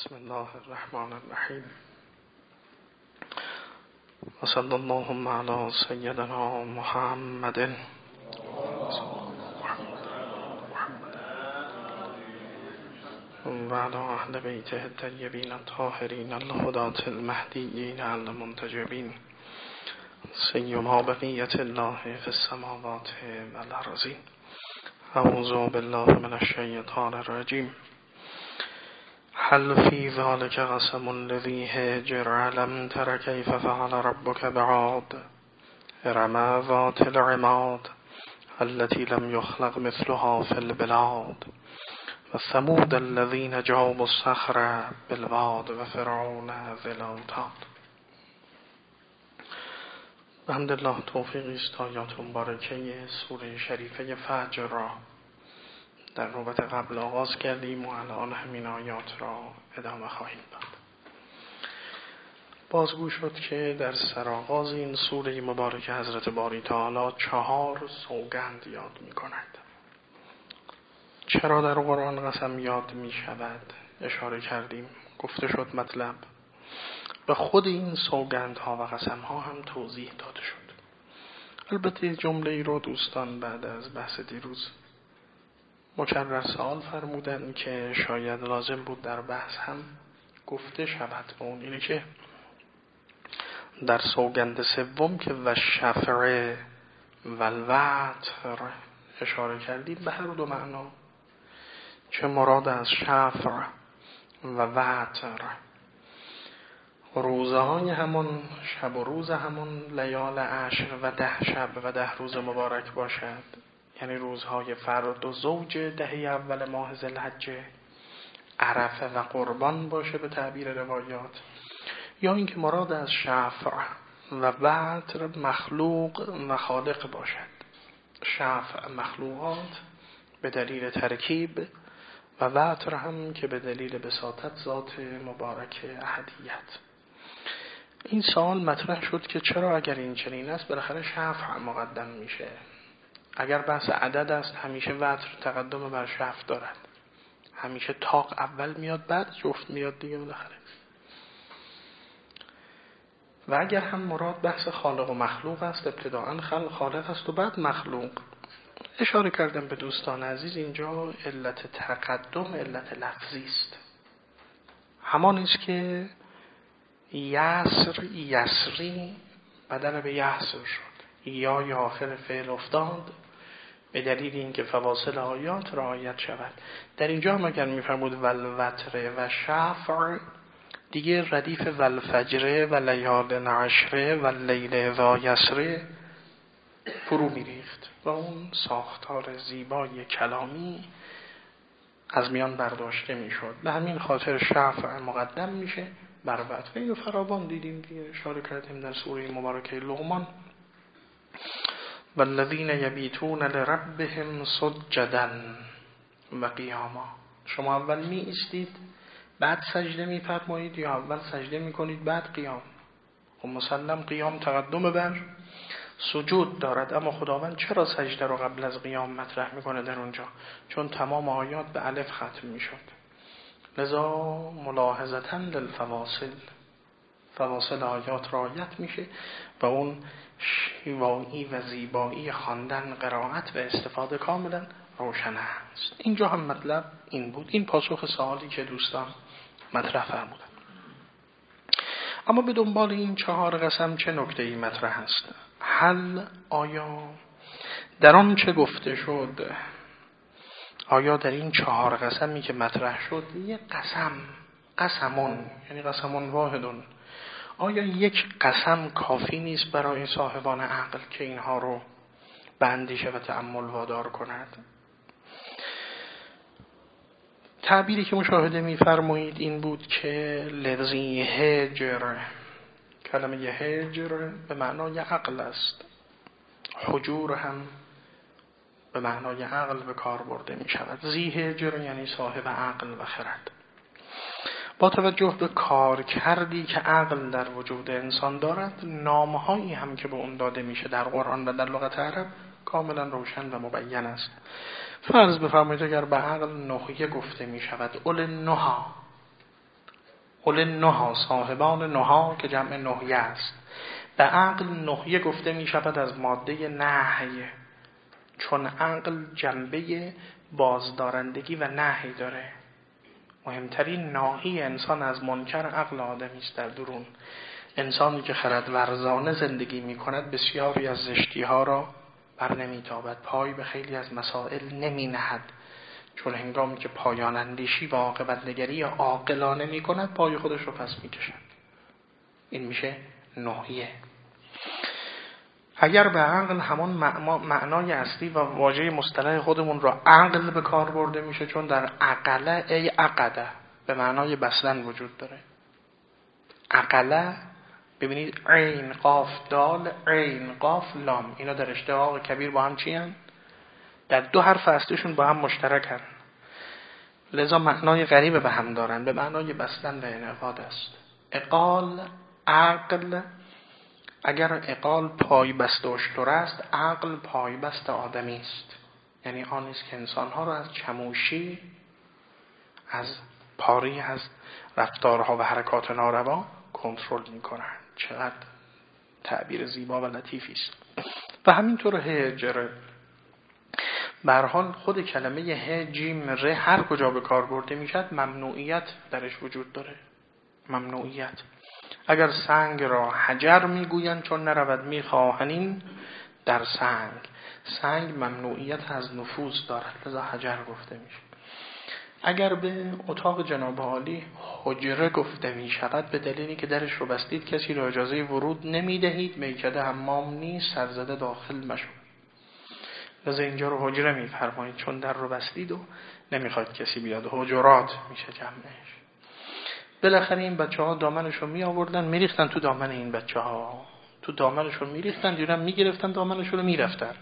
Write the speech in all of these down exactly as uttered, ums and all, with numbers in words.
بسم الله الرحمن الرحیم و صلی اللهم علی سیدنا محمد و علی اهل بیته الطیبین الطاهرین الهداة المهدیین المنتجبین سیما بقیة الله فی السماوات والارضین. اعوذ بالله من الشیطان الرجیم. هل فی ذلک قسم لذی حجر الم تر کیف فعل ربک بعاد ارم ذات العماد التي لم يخلق مثلها في البلاد و ثمود الذین جابوا الصخر بالواد و فرعون ذی الاوتاد. بحمدالله توفیقی است آیات مبارکه سوره شریفه فجر را در نوبت قبل آغاز کردیم و الان همین آیات را ادامه خواهیم داد. بازگو شد که در سرآغاز این سوره مبارک حضرت باری تعالی چهار سوگند یاد می کند. چرا در قرآن قسم یاد می شود اشاره کردیم، گفته شد مطلب و خود این سوگندها و قسمها هم توضیح داده شد. البته جمله ای رو دوستان بعد از بحث دیروز مکرر سوال فرمودن که شاید لازم بود در بحث هم گفته شود و اون اینه که در سوگند سوم که و شفع و الوتر اشاره کردیم به هر دو معنا، چه مراد از شفع و وتر روزه های همون شب و روز همون لیال عشر و ده شب و ده روز مبارک باشد، یعنی روزهای فرد و زوج دهه اول ماه ذوالحجه، عرفه و قربان باشه به تعبیر روایات، یا اینکه مراد از شفع و وتر مخلوق و خالق باشد. شفع مخلوقات به دلیل ترکیب و وتر هم که به دلیل بساطت ذات مبارک احدیت. این سوال مطرح شد که چرا اگر این چنین است بالاخره شفع مقدم میشه؟ اگر بحث عدد است همیشه وتر تقدم بر شفع دارد، همیشه طاق اول میاد بعد جفت میاد دیگه بالاخره. و اگر هم مراد بحث خالق و مخلوق است، ابتداءً خالق است و بعد مخلوق. اشاره کردم به دوستان عزیز اینجا علت تقدم علت لفظی است، همان است که یسر یسری بدل به یسر شد، یا یا آخر فعل افتاد به دلیل اینکه فواصل آیات رعایت شود. در اینجا هم اگر میفرمود والوتر و شفع دیگه ردیف والفجر و لیال عشر و لیل ذا یسر فرو میریخت و اون ساختار زیبای کلامی از میان برداشته میشد. به همین خاطر شفع مقدم میشه بر وتر. اینو فراوان دیدیم دیگه، اشاره کردیم در سوره مبارکه لقمان والذین یبیتون لربهم سجدا و قیاما. شما اول می ایستید بعد سجده می فرمایید یا اول سجده می کنید بعد قیام؟ و مسلم قیام تقدم بر سجود دارد، اما خداوند چرا سجده رو قبل از قیام مطرح میکنه در اونجا؟ چون تمام آیات به الف ختم میشد. لذا ملاحظتاً للفواصل، فواصل آیات رعایت میشه و اون شیوایی و زیبایی خواندن، قرائت و استفاده کاملا روشن است. اینجا هم مطلب این بود. این پاسخ سوالی که دوستان مطرح فرمودن. اما به دنبال این چهار قسم چه نکته‌ای مطرح است؟ هل آیا در آن چه گفته شد، آیا در این چهار قسمی که مطرح شد یک قسم، قسمون یعنی قسمون واحدون، آیا یک قسم کافی نیست برای صاحبان عقل که اینها رو به اندیشه و تأمل وادار کند؟ تعبیری که مشاهده می‌فرمایید این بود که لذی هجر، کلمه هجر به معنای عقل است، حجور هم به معنای عقل به کار برده می شود. ذی هجر یعنی صاحب عقل و خرد. با توجه به کار کردی که عقل در وجود انسان دارد، نامهایی هم که به اون داده میشه در قرآن و در لغت عرب کاملا روشن و مبین است. فرض بفرمایید اگر به عقل نهیه گفته می شود، اول نها، اول نها، صاحبان نها که جمع نهیه است. به عقل نهیه گفته می شود از ماده نهی، چون عقل جنبه بازدارندگی و نهی داره. مهمترین ناهی انسان از منکر عقل آدمی است در درون. انسانی که خرد ورزانه زندگی می کند بسیاری از زشتی ها را بر نمی تابد، پای به خیلی از مسائل نمی نهد، چون هنگامی که پایان اندیشی و عاقبت نگری عاقلانه می کند پای خودش رو پس می کشد. این میشه نهیه. اگر به عقل همون معنای اصلی و واژه مصطلح خودمون را عقل به کار برده میشه، چون در عقله ای عقده به معنای بستن وجود داره. عقله ببینید عین قاف دال، عین قاف لام، اینا در اشتقاق کبیر با هم چی هن؟ در دو حرف اصلیشون با هم مشترکن، لذا معنای غریب به هم دارن، به معنای بستن و انعقاد است. اقال، عقل، اگر اقال پای بست اشتر است، عقل پای بست آدمی است. یعنی آن است که انسانها را از چموشی، از پاری، از رفتارها و حرکات ناروا کنترل می‌کنند. چقدر تعبیر زیبا و لطیفی است. و همینطور هجر، به هر حال خود کلمه ه جیم ر هر کجا به کار برده میشد ممنوعیت درش وجود داره. ممنوعیت. اگر سنگ را حجر میگویند چون نرود میخواهنین در سنگ، سنگ ممنوعیت از نفوذ دارد لذا حجر گفته میشه. اگر به اتاق جناب عالی حجره گفته می شود به دلیلی که درش رو بستید کسی را اجازه ورود نمی دهید، میکده حمام نیست، سرزده داخل مشو، لذا اینجا رو حجره می فرمایید چون در رو بستید و نمیخواید کسی بیاد. حجرات میشه جمعش. بالاخره این بچه ها دامنشو می آوردن می ریختن تو دامن این بچه ها، تو دامنشو می ریختن، دیرم می گرفتن دامنشو رو می رفتن.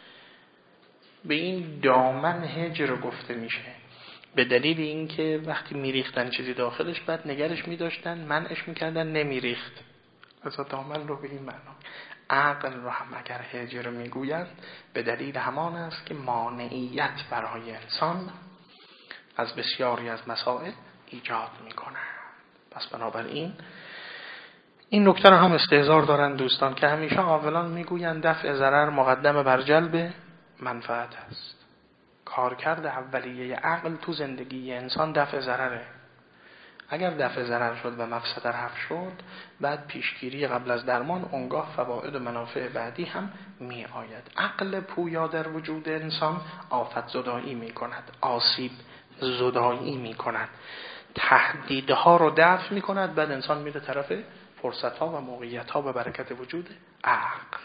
به این دامن هجر گفته میشه، به دلیل اینکه وقتی میریختن چیزی داخلش بعد نگرش میداشتن، منعش میکردن، نمیریخت. از دامن رو به این معنا. عقل رو هم اگر هجر میگویند به دلیل همان است که مانعیت برای انسان از بسیاری از مسائل ایجاد میکنه. پس بنابراین این نکته رو هم استحضار دارن دوستان که همیشه عاقلان میگویند دفع ضرر مقدم بر جلب منفعت است. کارکرد اولیه عقل تو زندگی انسان دفع ضرره. اگر دفع ضرر شد و مفسده رفع شد، بعد پیشگیری قبل از درمان، اونگاه فواید و منافع بعدی هم می آید. عقل پویا در وجود انسان آفت زدایی می کند، آسیب زدایی می کند، تهدیدها رو دفع می کند، بعد انسان میره طرف فرصتها و موقعیتها به برکت وجود عقل.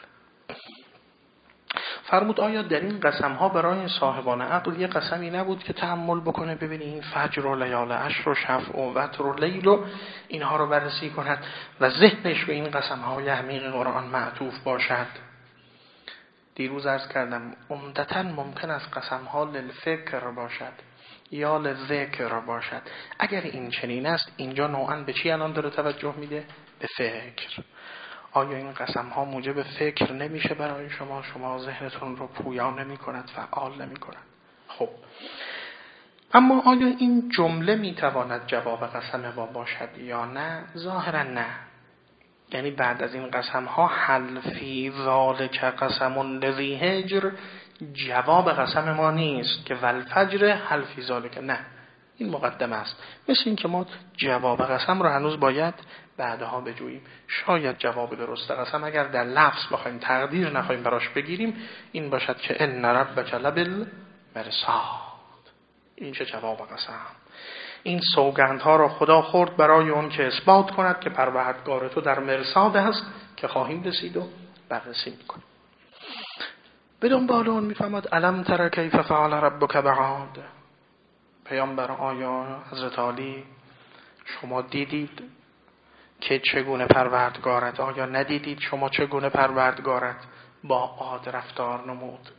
فرمود آیا در این قسم ها برای صاحبان عقل یه قسمی نبود که تأمل بکنه، ببینی این فجر و لیال عشر و شفع و وتر و لیل و اینها رو بررسی کند و ذهنش به این قسم های عمیق قرآن معطوف باشد. دیروز عرض کردم عمدتاً ممکن است قسم ها للفکر باشد یا للذکر باشد. اگر این چنین است اینجا نوعاً به چی الان داره توجه میده؟ به فکر. آیا این قسم ها موجب فکر نمیشه برای شما؟ شما ذهنتون رو پویا نمی کند، فعال نمی کند؟ خب اما آیا این جمله میتواند جواب قسم ما باشد یا نه؟ ظاهرا نه. یعنی بعد از این قسم ها حل فی ذالک قسم لذی هجر جواب قسم ما نیست که والفجر حل فی ذالک، نه، این مقدمه است. مثل این که ما جواب قسم رو هنوز باید بعدها بجوییم. شاید جواب درست قسم اگر در لفظ بخوایم تقدیر نخواهیم براش بگیریم این باشد که ان ربک لبالمرصاد. این چه جواب قسم؟ این سوگندها را خدا خورد برای اون که اثبات کند که پروردگار تو در مرصاد است که خواهیم رسید و بررسی میکنیم. بدون بالون میفهمد الم تر کیف فعل ربک بعاد. پیامبر آیا حضرت علی شما دیدید که چگونه پروردگارت، آیا ندیدید شما چگونه پروردگارت با عاد رفتار نمود؟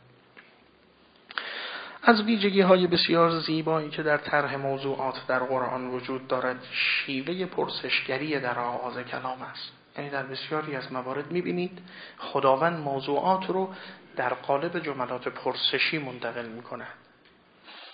از ویژگی های بسیار زیبایی که در طرح موضوعات در قرآن وجود دارد شیوه پرسشگری در آغاز کلام است. یعنی در بسیاری از موارد میبینید خداوند موضوعات رو در قالب جملات پرسشی منتقل میکنه.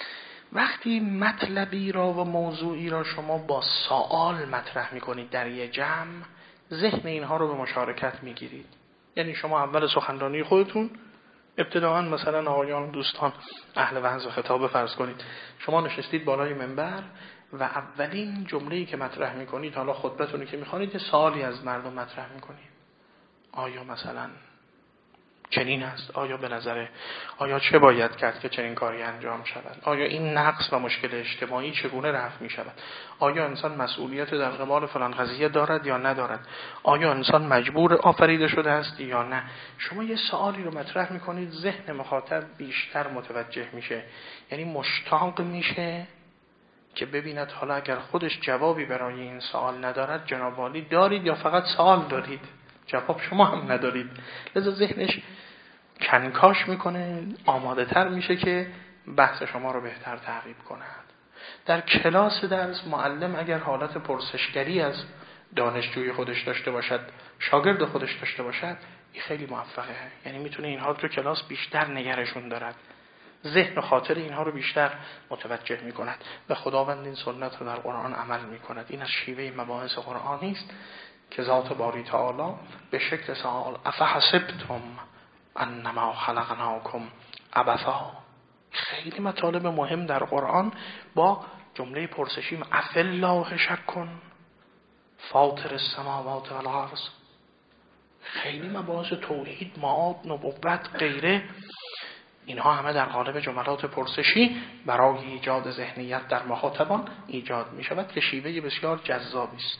وقتی مطلبی را و موضوعی را شما با سوال مطرح میکنید در یه جمع، ذهن اینها رو به مشارکت میگیرید. یعنی شما اول سخنرانی خودتون ابتداءً مثلا آقایان دوستان اهل وعظ و خطابه فرض کنید، شما نشستید بالای منبر و اولین جمله‌ای که مطرح میکنید، حالا خطبتونی که میخوانید، یه سوالی از مردم مطرح میکنید. آیا مثلا چنین است؟ آیا به نظر آیا چه باید کرد که چنین کاری انجام شود؟ آیا این نقص و مشکل اجتماعی چگونه رفع می شود؟ آیا انسان مسئولیت در قبال فلان قضیه دارد یا ندارد؟ آیا انسان مجبور آفریده شده است یا نه؟ شما یه سوالی رو مطرح می کنید، ذهن مخاطب بیشتر متوجه میشه، یعنی مشتاق میشه که ببیند حالا اگر خودش جوابی برای این سوال ندارد، جناب عالی دارید یا فقط سوال دارید؟ جواب شما هم ندارید. لذا ذهنش کنکاش میکنه، آماده تر میشه که بحث شما رو بهتر تعقیب کند. در کلاس درس معلم اگر حالت پرسشگری از دانشجوی خودش داشته باشد، شاگرد خودش داشته باشد، این خیلی موفقه. یعنی میتونه اینها رو تو کلاس بیشتر نگرشون دارد، ذهن و خاطر اینها رو بیشتر متوجه میکند و خداوند این سنت رو در قرآن عمل میکند. این از شیوه مباحث قرآنی است که ذات باری تعالی به شکل سوال افحسبتم انما خلقناکم عبثا، خیلی مطالب مهم در قرآن با جمله پرسشی افالله شک فاطر السماوات والارض، خیلی مباحث توحید، معاد، نبوت، غیره، اینها همه در قالب جملات پرسشی برای ایجاد ذهنیت در مخاطبان ایجاد می شود که شیوه بسیار جذابی است.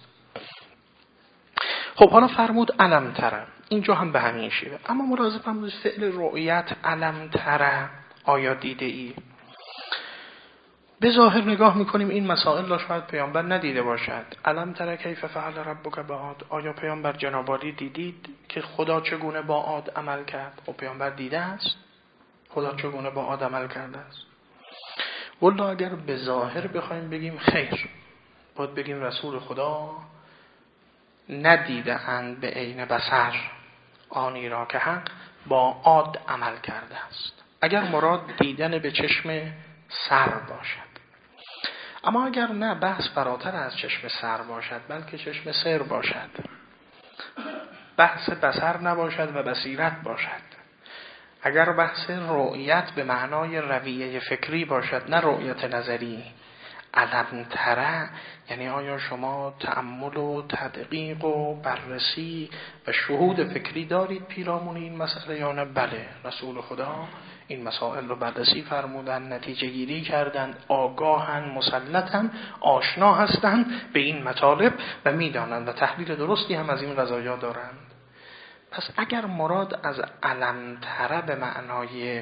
خب حالا فرمود علم تره، اینجا هم به همین شیوه، اما ملاحظه فرمود فعل رؤیت علم تره، آیا دیده ای؟ به ظاهر نگاه میکنیم این مسائل را شاید پیامبر ندیده باشد. علم تره کیف فعل ربک بعاد، آیا پیامبر جناب عالی دیدید که خدا چگونه با عاد عمل کرد؟ خب پیامبر دیده است خدا چگونه با عاد عمل کرده است. والله اگر به ظاهر بخوایم بگیم خیر، باید بگیم رسول خدا ندیده اند به عین بصر آنی را که حق با عاد عمل کرده است، اگر مراد دیدن به چشم سر باشد. اما اگر نه، بحث فراتر از چشم سر باشد، بلکه چشم سر باشد، بحث بصر نباشد و بصیرت باشد، اگر بحث رؤیت به معنای رویه فکری باشد نه رؤیت نظری، علم تره یعنی آیا شما تأمل و تدقیق و بررسی و شهود فکری دارید پیرامون این مسئله یا نه؟ بله، رسول خدا این مسائل رو بررسی فرمودن، نتیجه گیری کردند، آگاهن، مسلطن، آشنا هستند به این مطالب و میدانند و تحلیل درستی هم از این قضایا دارند. پس اگر مراد از علم تره به معنای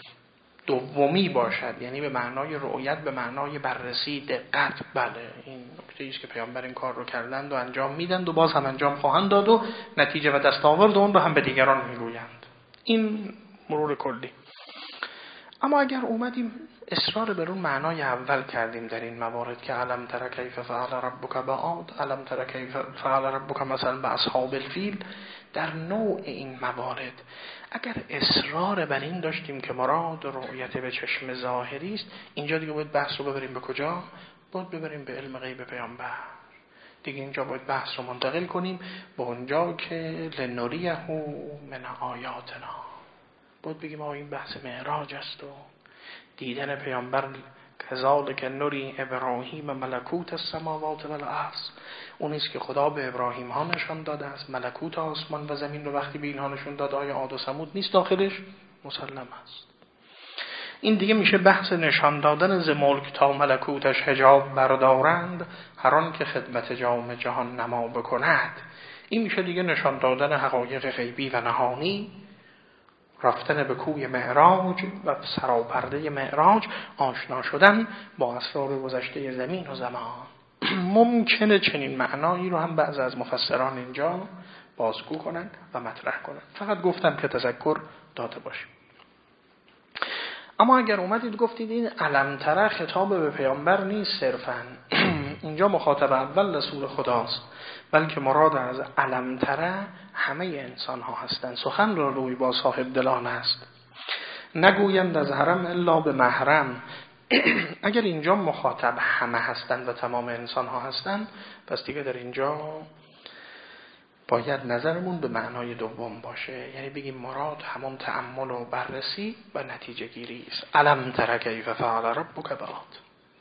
دومی باشد، یعنی به معنای رؤیت، به معنای بررسی، دقت، بله، این نکته ایست که پیامبر این کار رو کردند و انجام میدند و باز هم انجام خواهند داد و نتیجه و دستاورد اون رو هم به دیگران میگویند. این مرور کلی. اما اگر اومدیم اصرار بر اون معنای اول کردیم در این موارد که علم تره کیف فعل ربک بعاد، علم تره کیف فعل ربک مثلا به اصحاب الفیل، در نوع این موارد اگر اصرار بر این داشتیم که مراد رؤیت به چشم ظاهری است، اینجا دیگه باید بحث رو ببریم به کجا؟ باید ببریم به علم غیب پیامبر. دیگه اینجا باید بحث رو منتقل کنیم به اونجا که لنریه من آیاتنا، باید بگیم آه این بحث معراج است و دیدن پیامبر، کذالک نری ابراهیم ملکوت السماوات والارض، اون است که خدا به ابراهیم ها نشان داده است ملکوت آسمان و زمین رو. وقتی به اینها نشون داد آیا عاد و ثمود نیست داخلش؟ مسلم است. این دیگه میشه بحث نشان دادن ز ملک تا ملکوتش حجاب بردارند، هر آن که خدمت جام جهان نما بکند. این میشه دیگه نشان دادن حقایق غیبی و نهانی، رفتن به کوی معراج و سراپرده معراج، آشنا شدن با اسرار گذشته زمین و زمان. ممکنه چنین معنایی رو هم بعضی از مفسران اینجا بازگو کنند و مطرح کنند، فقط گفتم که تذکر داده باشیم. اما اگر اومدید گفتید این علم تره خطاب به پیامبر نیست صرفاً، اینجا مخاطب اول رسول خداست، بلکه مراد از علم تره همه انسان ها هستند. سخن را روی با صاحب دلان است، نگویند از حرم الا به محرم، اگر اینجا مخاطب همه هستند و تمام انسان ها هستند، پس دیگه در اینجا باید نظرمون به معنای دوم باشه، یعنی بگیم مراد همون تأمل و بررسی و نتیجه گیری است. الم تر کیف فعل ربک بعاد.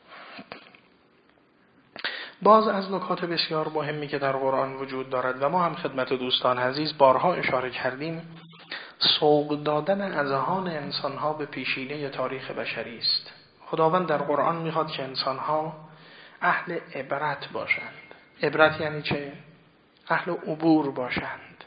باز از نکات بسیار مهمی که در قرآن وجود دارد و ما هم خدمت دوستان عزیز بارها اشاره کردیم، سوق دادن اذهان انسانها به پیشینه تاریخ بشری است. خداوند در قرآن میخواد که انسانها اهل عبرت باشند. عبرت یعنی چه؟ اهل عبور باشند،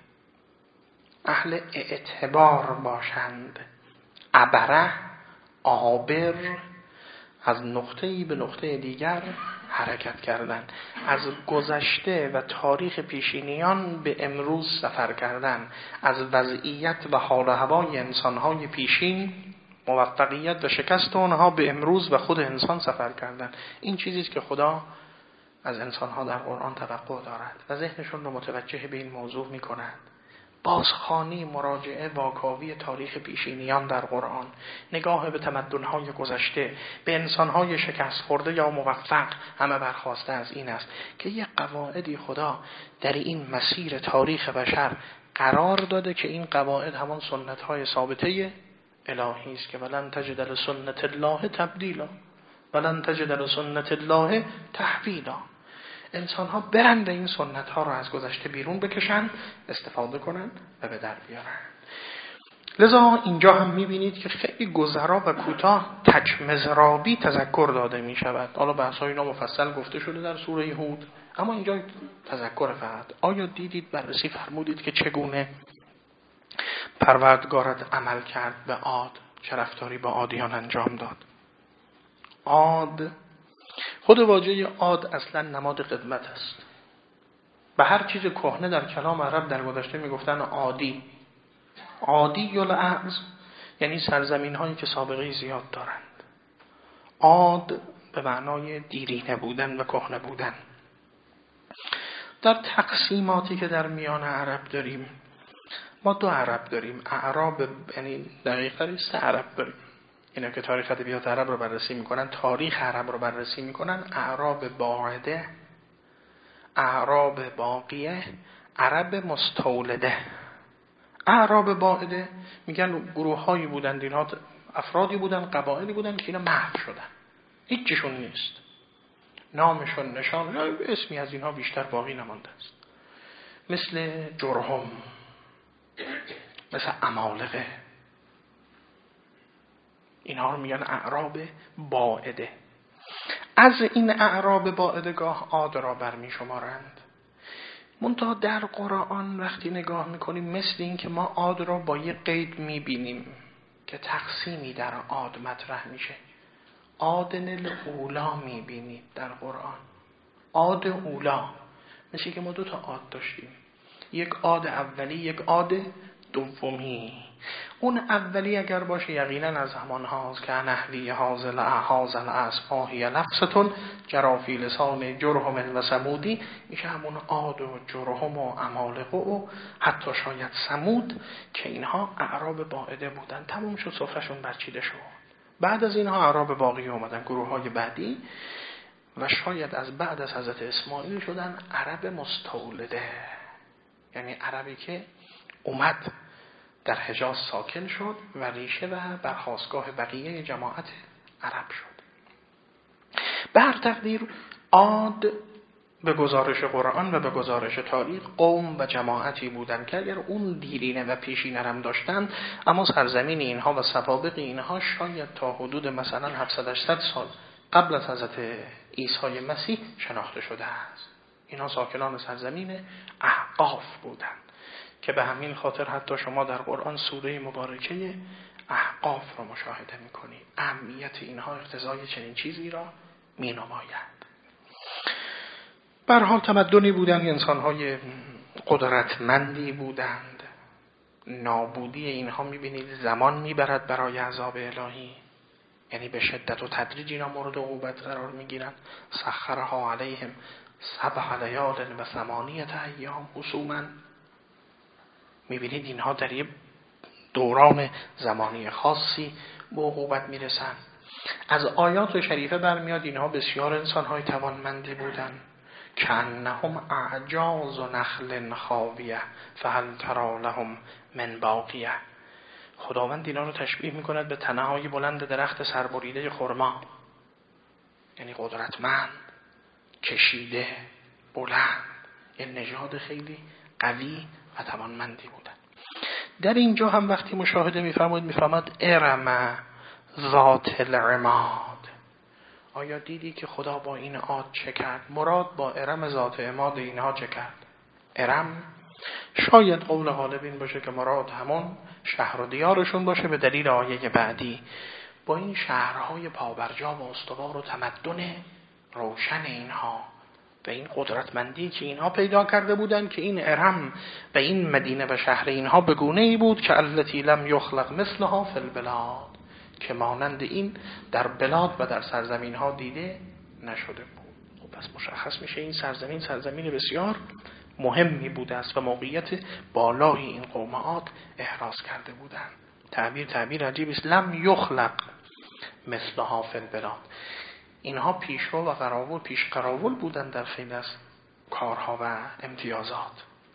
اهل اعتبار باشند. عبره، عابر، از نقطه‌ای به نقطه دیگر حرکت کردن، از گذشته و تاریخ پیشینیان به امروز سفر کردن، از وضعیت و حال و هوای انسانهای پیشین، موفقیت و شکست آنها به امروز و خود انسان سفر کردن. این چیزی است که خدا از انسانها در قرآن توقع دارد و ذهنشون رو متوجه به این موضوع می کند. بازخوانی، مراجعه واکاوی تاریخ پیشینیان در قرآن، نگاه به تمدن‌های گذشته، به انسان‌های شکست خورده یا موفق، همه برخواسته از این است که یک قواعدی خدا در این مسیر تاریخ بشر قرار داده که این قواعد همان سنت‌های ثابته الهی است که ولن تجد لسنت الله تبدیلا ولن تجد لسنت الله تحویلا. انسان ها برن به این سنت ها رو از گذشته بیرون بکشن، استفاده کنن و به در بیارن. لذا اینجا هم میبینید که خیلی گذرا و کوتاه تکمزرابی تذکر داده می شود. حالا بحث های اینا مفصل گفته شده در سوره هود، اما اینجا تذکر فقط. آیا دیدید، بررسی فرمودید که چگونه پروردگارت عمل کرد به عاد، چه رفتاری با عادیان انجام داد؟ عاد، خود واژه عاد اصلا نماد قدمت است. به هر چیز کهنه در کلام عرب در گذشته میگفتن عادی. عادی الارض یعنی سرزمین هایی که سابقه زیاد دارند. عاد به معنای دیرینه بودن و کهنه بودن. در تقسیماتی که در میان عرب داریم، ما دو عرب داریم. اعراب، یعنی دقیقاً سه عرب داریم. اینا که تاریخ ادبیات عرب رو بررسی میکنن، تاریخ عرب رو بررسی میکنن، اعراب باعده، اعراب باقیه، عرب مستولده. اعراب باعده میگن گروه هایی بودن، اینها افرادی بودن، قبایلی بودن که اینا محو شدن، هیچیشون نیست، نامشون، نشان، اسمی از اینها بیشتر باقی نمانده است. مثل جرهم، مثل عمالقه، اینها رو میگن اعراب باعده. از این اعراب باعدگاه عاد را برمی شمارند. منتها در قرآن وقتی نگاه میکنیم مثل این که ما عاد را با یک قید میبینیم که تقسیمی در عاد مطرح میشه. عادن الاولا میبینید در قرآن، عاد اولا، مثل که ما دو تا عاد داشتیم، یک عاد اولی، یک عاد دومی. اون اولی اگر باشه یقینا از همان هاست که نحوی هازل احازل اسماهی لفظتون جرافی لسان جرهم و سمودی، میشه همون عاد و جرهم و عمالقه و حتی شاید سمود که اینها اعراب باعده بودن. تموم شد، سفرشون برچیده شد. بعد از اینها اعراب باقی اومدن، گروه های بعدی، و شاید از بعد از حضرت اسماعیل شدن عرب مستولده، یعنی عربی که اومد در حجاز ساکن شد و ریشه و برخاستگاه بقیه جماعت عرب شد. به هر تقدیر عاد به گزارش قرآن و به گزارش تاریخ قوم و جماعتی بودند که اگر اون دیرینه و پیشینه هم داشتن، اما سرزمین اینها و سوابق اینها شاید تا حدود مثلا هفتصد هشتصد سال قبل از حضرت عیسی مسیح شناخته شده است. اینها ساکنان سرزمین احقاف بودند که به همین خاطر حتی شما در قرآن سوره مبارکه احقاف رو مشاهده میکنید. اهمیت اینها اقتضای چنین چیزی را می نماید. به هر حال تمدنی بودند، انسان‌های قدرتمندی بودند. نابودی اینها میبینید زمان میبرد برای عذاب الهی، یعنی به شدت و تدریج اینا مورد عقوبت قرار میگیرند. سخرها علیهم سبع لیال و ثمانیة ایام حسوما. میبینید اینها در یک دوران زمانی خاصی به عقوبت میرسن. از آیات شریفه برمیاد اینها بسیار انسان‌های توانمندی بودند. کأنهم اعجاز نخل خاویه فهل تری لهم من باقیه. خداوند اینا رو تشبیه میکند به تنه‌های بلند درخت سربریده خرما، یعنی قدرتمند، کشیده، بلند، یه نژاد خیلی قوی و توانمندی بودن. در اینجا هم وقتی مشاهده میفرمایید میفرماد ارم ذات العماد. آیا دیدی که خدا با این عاد چه کرد؟ مراد با ارم ذات عماد اینها چه کرد؟ ارم شاید قول غالب این باشه که مراد همون شهر و دیارشون باشه، به دلیل آیه بعدی با این شهرهای پابرجا و استوار و تمدن روشن اینها و این قدرتمندی که اینها پیدا کرده بودند که این ارم و این مدینه و شهر اینها به گونه‌ای بود که التی لم یخلق مثلها فی البلاد، که مانند این در بلاد و در سرزمین ها دیده نشده بود. خب پس مشخص میشه این سرزمین سرزمین بسیار مهمی بوده است و موقعیت بالای این قوم عاد احراز کرده بودند. تعبیر تعبیر عجیب است. لم یخلق مثلها فی البلاد. اینها پیشرو و قراول پیش قراول بودند در خیلی از کارها و امتیازات.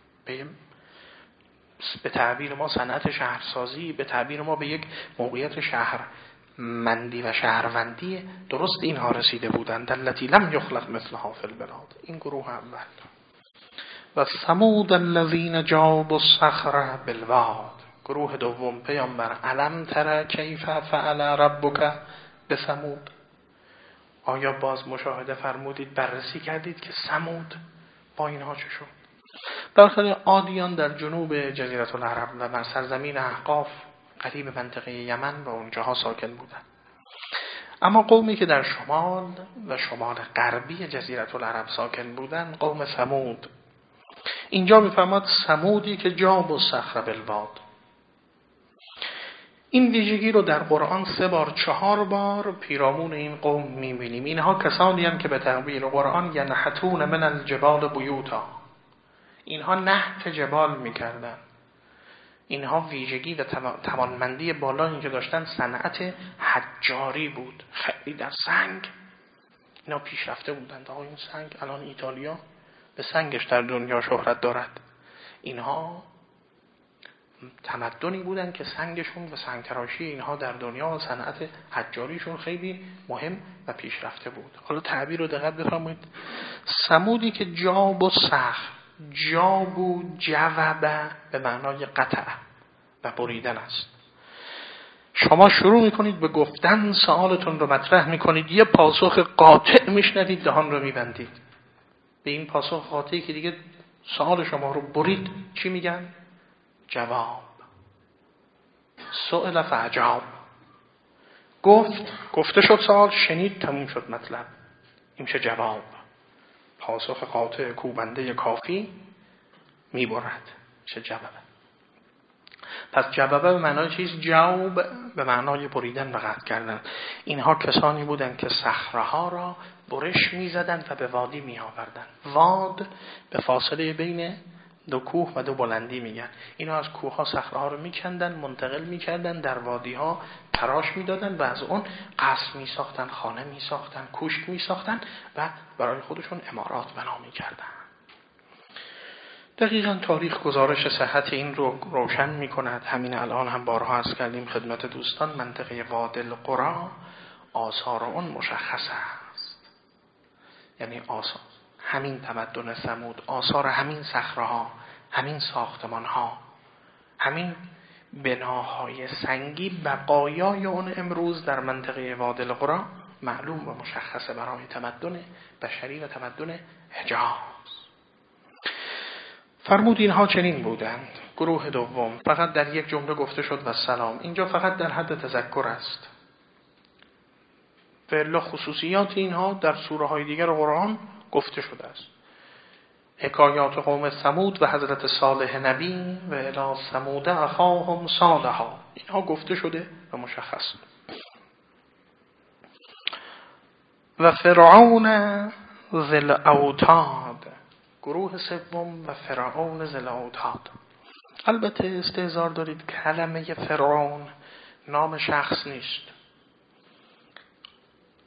به تعبیر ما صنعت شهرسازی، به تعبیر ما به یک موقعیت شهرمندی و شهروندی درست اینها رسیده بودند. التی لم یخلق مثلها فی البلاد. این گروه اول. و ثمود الذین جابوا الصخر بالواد. گروه دوم پیامبر علم تر کیف فعل ربک بثمود. آیا باز مشاهده فرمودید، بررسی کردید که ثمود با اینها چه شد؟ برخلاف عادیان در جنوب جزیره العرب و بر سرزمین احقاف قریب منطقه یمن و اونجاها ساکن بودند. اما قومی که در شمال و شمال غربی جزیره العرب ساکن بودند قوم ثمود. اینجا میفرماد ثمودی که جابوا الصخر بالواد. این ویژگی رو در قرآن سه بار چهار بار پیرامون این قوم میبینیم. اینها کسانی هم که به تعبیر قرآن ینحتون من الجبال بیوتا، اینها نحت جبال میکردن. اینها ویژگی و توانمندی بالایی که داشتن صنعت حجاری بود. خیلی در سنگ اینا پیشرفته بودند. آقا این سنگ الان ایتالیا به سنگش در دنیا شهرت دارد. اینها تمدنی بودن که سنگشون و سنگ تراشی اینها در دنیا و صنعت حجاریشون خیلی مهم و پیشرفته بود. حالا تعبیر رو دقت بفرمایید. ثمودی که جاب و سخ، جابو جوبه به معنای قطع و بریدن است. شما شروع میکنید به گفتن، سوالتون رو مطرح میکنید، یه پاسخ قاطع میشنوید، دهان رو میبندید. به این پاسخ قاطعی که دیگه سوال شما رو برید چی میگن؟ جواب. سؤال فاجاب. گفت، گفته شد سوال، شنید، تموم شد مطلب. این چه جواب؟ پاسخ قاطع کوبنده کافی میبرد. چه جوابه؟ پس جوابه به معنای چیز؟ جواب به معنای بریدن و قطع کردن. اینها کسانی بودند که صخره‌ها را برش می‌زدند و به وادی می‌آوردند. واد به فاصله بین دو کوه و دو بلندی میگن. اینا از کوه‌ها صخره‌ها رو می‌کندن، منتقل می‌کردن، در وادی‌ها تراش می‌دادن و از اون قصر می‌ساختن، خانه می‌ساختن، کوشک می‌ساختن و برای خودشون عمارات بنا می‌کردن. دقیقاً تاریخ گزارش صحت این رو روشن می‌کند. همین الان هم بارها عرض کردیم خدمت دوستان، منطقه وادی القری آثار اون مشخص است. یعنی آثار همین تمدن ثمود، آثار همین صخره‌ها، همین ساختمان‌ها، همین بناهای سنگی، بقایای اون امروز در منطقه وادی القری معلوم و مشخصه برای تمدن بشری و تمدن حجاز. فرمود اینها چنین بودند. گروه دوم فقط در یک جمله گفته شد و سلام. اینجا فقط در حد تذکر است. فعلا خصوصیات اینها در سوره های دیگر قرآن گفته شده است. حکایات قوم ثمود و حضرت صالح نبی و الی ثمود اخاهم صالحا، اینها گفته شده و مشخص. و فرعون ذی الاوتاد، گروه سوم و فرعون ذی الاوتاد. البته استحضار دارید کلمه فرعون نام شخص نیست.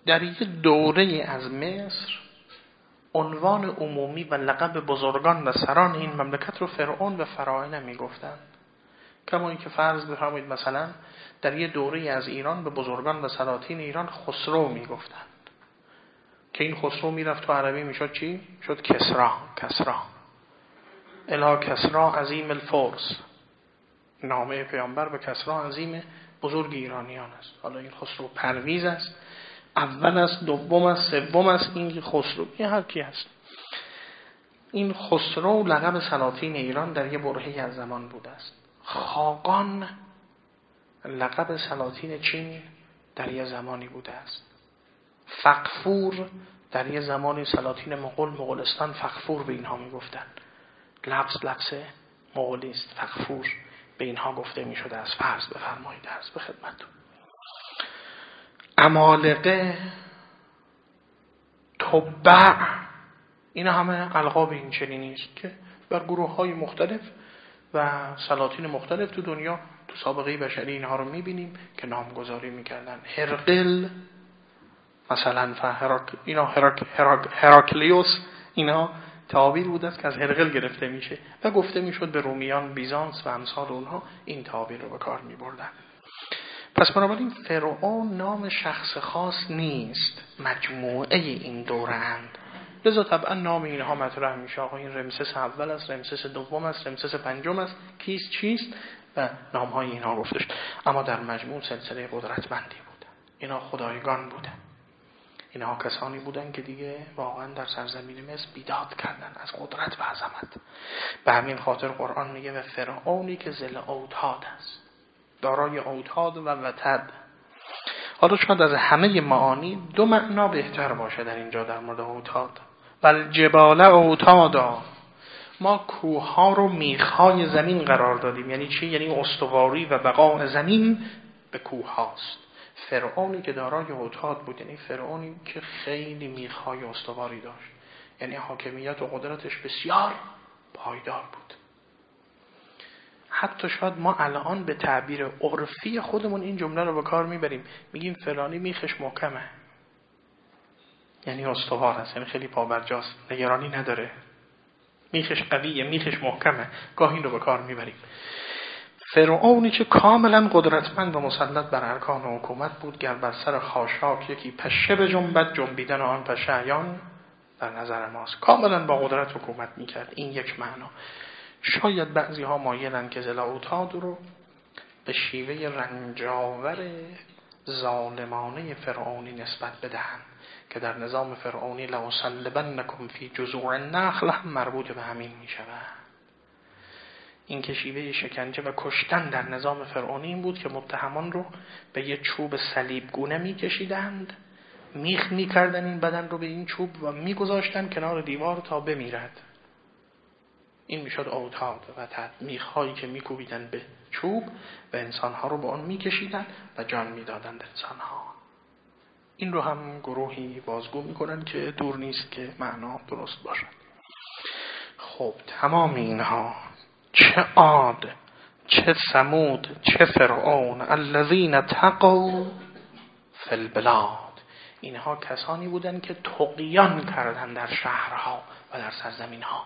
در یک دوره از مصر عنوان عمومی و لقب بزرگان و سران این مملکت رو فرعون و فراعنه میگفتند. کما اینکه فرض بفرمایید مثلا در یک دوره از ایران به بزرگان و سلاطین ایران خسرو میگفتند، که این خسرو میرفت تو عربی میشد چی؟ شد کسرا. کسرا الا کسرا عظیم الفرس، نامه پیامبر به کسرا عظیم بزرگ ایرانیان است. حالا این خسرو پرویز است، اول است، دوم است، سوم است، این خسرو این هر کی است. این خسرو لقب سلاطین ایران در یه برهه‌ای از زمان بوده است. خاقان لقب سلاطین چین در یه زمانی بوده است. فقفور در یه زمانی سلاطین مغول مغولستان فقفور به اینها میگفتن. لفظ لفظ مغولی است. فقفور به اینها گفته میشده از فرض بفرمایید از به خدمتتون. عمالقه، تبع، اینا همه القاب این چنینی است که بر گروه های مختلف و سلاطین مختلف تو دنیا تو سابقه بشری اینها رو میبینیم که نامگذاری میکردن. هرقل مثلا فهراک اینا هراک هراک هراکلیوس اینا تعابیر بود است که از هرقل گرفته میشه و گفته میشد به رومیان بیزانس و امثال اونها این تعابیر رو به کار میبردن. پس بنابراین فرعون نام شخص خاص نیست، مجموعه این دوره اند. لذا طبعا نام اینها مطرح میشه. آقا این رمسس اول است، رمسس دوم است، رمسس پنجم است، کیست چیست و نام های اینها گفته شد. اما در مجموع سلسله قدرتمندی بودن. اینا خدایگان بودن. اینها کسانی بودن که دیگه واقعا در سرزمین مصر بیداد کردن از قدرت و عظمت. به همین خاطر قرآن میگه و فرعونی که ذل اوتاد است، دارای اوتاد و وتد. حالا شاید از همه معانی دو معنا بهتر باشه در اینجا در مورد اوتاد. والجبال اوتادا، ما کوه‌ها رو میخ‌های زمین قرار دادیم. یعنی چی؟ یعنی استواری و بقای زمین به کوه هاست. فرعونی که دارای اوتاد بود، یعنی فرعونی که خیلی میخ‌های استواری داشت، یعنی حاکمیت و قدرتش بسیار پایدار بود. حتی شاید ما الان به تعبیر عرفی خودمون این جمله رو به کار میبریم، میگیم فلانی میخش محکمه، یعنی استوار است، یعنی خیلی پابرجاست، نگرانی نداره، میخش قویه، میخش محکمه. گاه این رو به کار میبریم. فرعونی که کاملا قدرتمند و مسلط بر ارکان و حکومت بود، گر بر سر خاشاک یکی پشه به جنبت، جنبیدن آن پشه عیان در نظر ماست. کاملا با قدرت حکومت میکرد. این یک معنا. شاید بعضی ها مایلن که ذل اوتاد رو به شیوه رنجاور ظالمانه فرعونی نسبت بدهند که در نظام فرعونی لأصلبنکم فی جذوع النخل هم مربوط به همین می شود. این که شیوه شکنجه و کشتن در نظام فرعونی این بود که متهمان رو به یه چوب صلیبگونه می کشیدند، میخ می کردن این بدن رو به این چوب و می گذاشتن کنار دیوار تا بمیرد. این میشد اوتاد و تد، میخهایی که میکوبیدن به چوب و انسانها رو به آن میکشیدن و جان میدادند انسانها. این رو هم گروهی بازگو میکنن که دور نیست که معنا درست باشد. خب تمام اینها، چه عاد، چه ثمود، چه فرعون، الذین تقوا فی البلاد، اینها کسانی بودند که طغیان کردند در شهرها و در سرزمینها.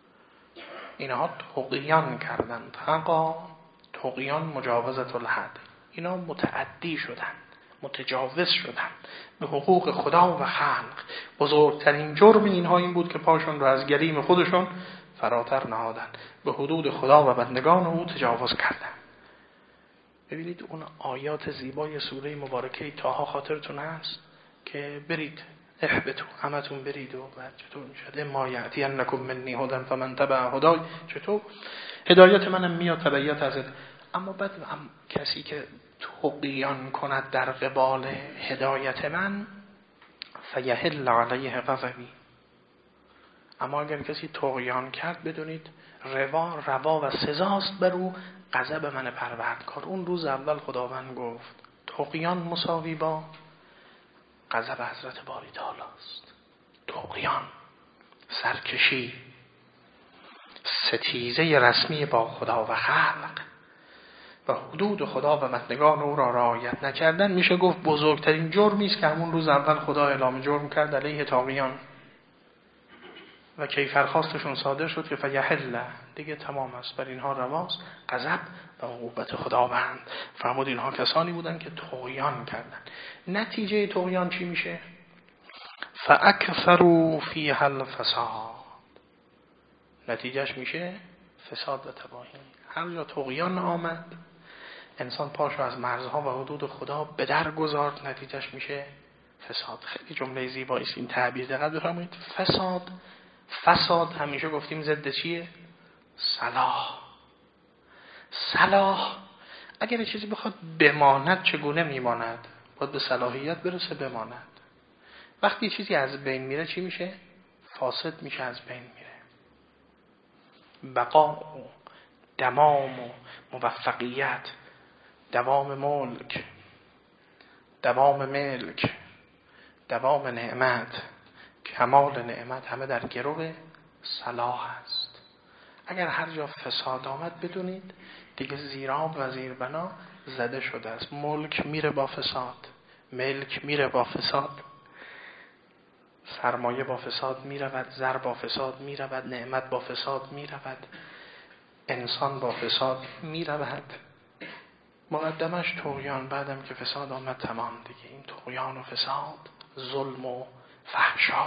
اینها طغیان کردند. تقا، طغیان مجاوزت الحد، اینا متعدی شدند، متجاوز شدند به حقوق خدا و خلق. بزرگترین جرم اینها این بود که پاشون رو از گلیم خودشون فراتر نهادند، به حدود خدا و بندگان او تجاوز کردند. ببینید اون آیات زیبای سوره مبارکه طه خاطرتون هست که برید احبتو، همتون برید و بعد چطور میشد؟ ما یأتینکم منی هدی فمن تبع هدای، چطور هدایت منم میاد تبعیت ازت. اما بعد هم کسی که طغیان کند در قبال هدایت من فیحل علیه غضبی، اما اگر کسی طغیان کرد بدونید روا روا و سزاست بر او غضب من پروردگار. اون روز اول خداوند گفت طغیان مساوی با غضب حضرت باری تعالی است. طغیان، سرکشی، ستیزه رسمی با خدا و خلق. و حدود خدا و متنگان او را رعایت نکردن، میشه گفت بزرگترین جرمی است که همون روز اول خدا اعلام جرم کرد علیه طاغیان و کیفرخواستشون صادر شد که فیحل، دیگه تمام است، بر اینها رواست غضب و عقوبت خداوند. فرمود اینها کسانی بودن که طغیان کردن. نتیجه طغیان چی میشه؟ فاکثروا فیها الفساد، نتیجهش میشه فساد و تباهی. هر جا طغیان آمد، انسان پاشو از مرزها و حدود خدا به در گذارد، نتیجهش میشه فساد. خیلی جمله زیبایی است این تعبیر، دقت بفرمایید. فساد، فساد همیشه گفتیم ضد چیه؟ صلاح. صلاح اگر چیزی بخواد بماند چگونه میماند؟ باید به صلاحیت برسه بماند. وقتی چیزی از بین میره چی میشه؟ فاسد میشه، از بین میره. بقا و دوام و موفقیت، دوام ملک، دوام ملک، دوام نعمت، کمال نعمت، همه در گرو صلاح است. اگر هر جا فساد آمد بدونید دیگه زیراب و زیربنا زده شده است. ملک میره با فساد، ملک میره با فساد، سرمایه با فساد میرود، زر با فساد میرود، نعمت با فساد میرود، انسان با فساد میرود. مقدمش طغیان، بعدم که فساد آمد تمام دیگه. این طغیان و فساد، ظلم و فحشا،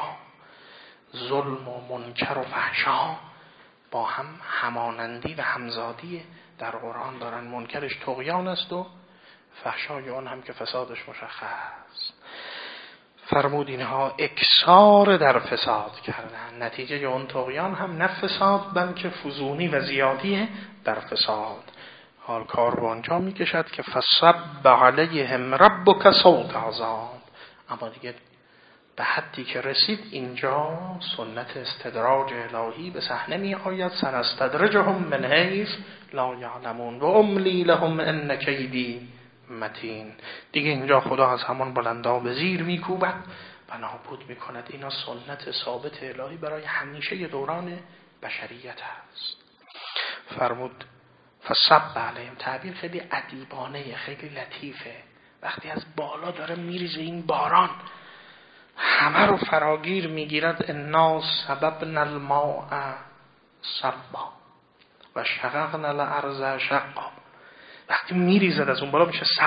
ظلم و منکر و فحشا با هم همانندی و همزادی در قرآن دارن. منکرش طغیان است و فحشای اون هم که فسادش مشخص. فرمود اینها اکثار در فساد کردن، نتیجه اون طغیان هم نه فساد بلکه فزونی و زیادی در فساد. حال کار به آنجا می کشد که فصب علیهم ربک صوت عذاب، اما دیگه به حدی که رسید اینجا سنت استدراج الهی به صحنه می آید. سنستدرجهم من حیث لا یعلمون و املی لهم ان کیدی متین. دیگه اینجا خدا از همان بلندا به زیر می کوبد و نابود می کند. اینا سنت ثابت الهی برای همیشه دوران بشریت است. فرمود فصب علیهم، تعبیر خیلی ادیبانه، خیلی لطیفه. وقتی از بالا داره میریزه این باران همه رو فراگیر میگیرد. انا سببنا الماء صبا و شققنا الارض شقا، وقتی میریزد از اون بالا میشه صب.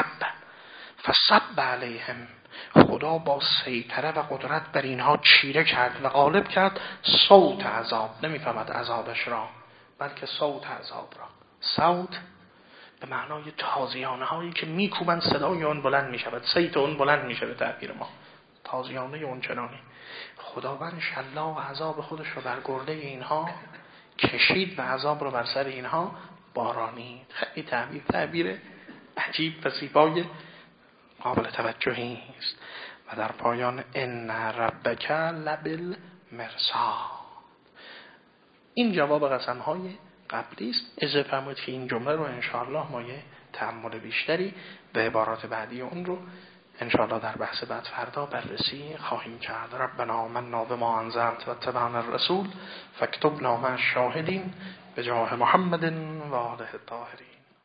فصب علیهم، خدا با سیطره و قدرت بر اینها چیره کرد و غالب کرد صوت عذاب. نمیفهمد عذابش را بلکه صوت عذاب را. صوت به معنای تازیانه هایی که میکوبن صدای اون بلند میشود، صیت اون بلند میشه. به تعبیر ما تازیانه اون چنانی. خداوند شلا و عذاب خودش رو بر گرده اینها کشید و عذاب رو بر سر اینها بارانید. خیلی تعبیر تعبیر عجیب و زیبای قابل توجهی است. و در پایان ان ربک لبالمرصاد، این جواب قسم‌های قبلی است. اجازه فرمایید که این جمله رو انشاءالله ما یه تأمل بیشتری به عبارات بعدی اون رو انشاءالله در بحث بعد فردا بررسی خواهیم کرد. ربنا آمنا بما انزلت و اتبعنا الرسول فاکتبنا مع الشاهدین بجاه محمد و آله الطاهرین.